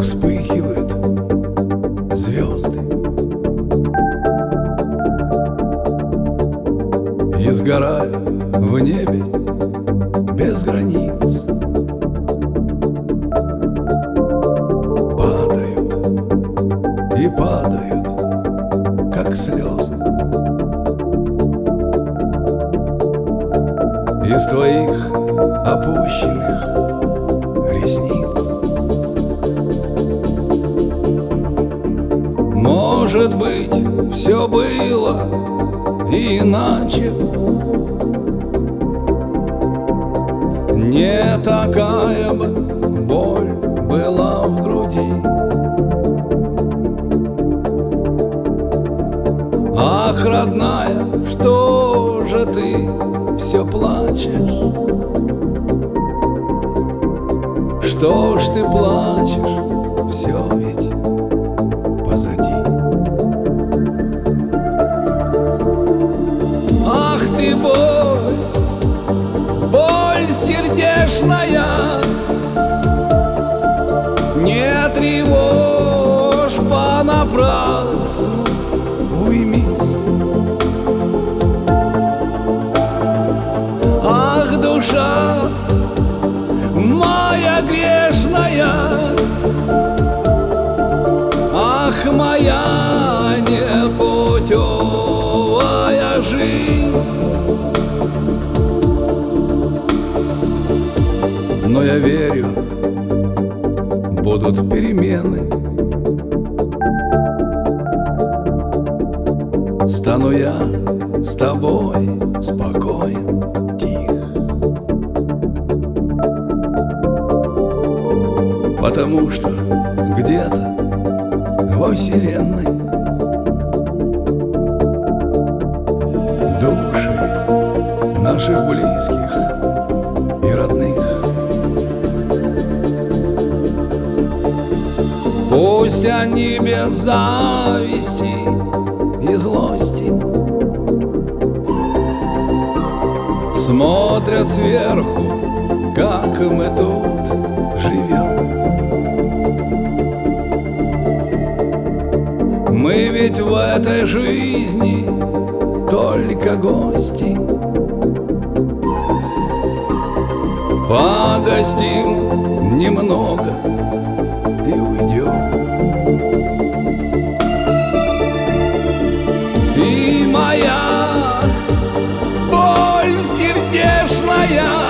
вспыхивают звезды и, сгорая в небе без границ, падают и падают, как слезы из твоих опущенных ресниц. Может быть, все было иначе, не такая бы боль была в груди. Ах, родная, что же ты все плачешь? Что ж ты плачешь? Все ведь позади. Ах ты боль, боль сердечная, не тревожь понапрасну, уймись. Ах, душа моя грешная, ах, моя непутевая жизнь. Но я верю, будут перемены. Стану я с тобой спокоен, тих, потому что где-то во вселенной души наших близких и родных. Пусть они без зависти и злости смотрят сверху, как мы тут живем. Мы ведь в этой жизни только гости. Погостим немного и уйдем. И моя боль сердечная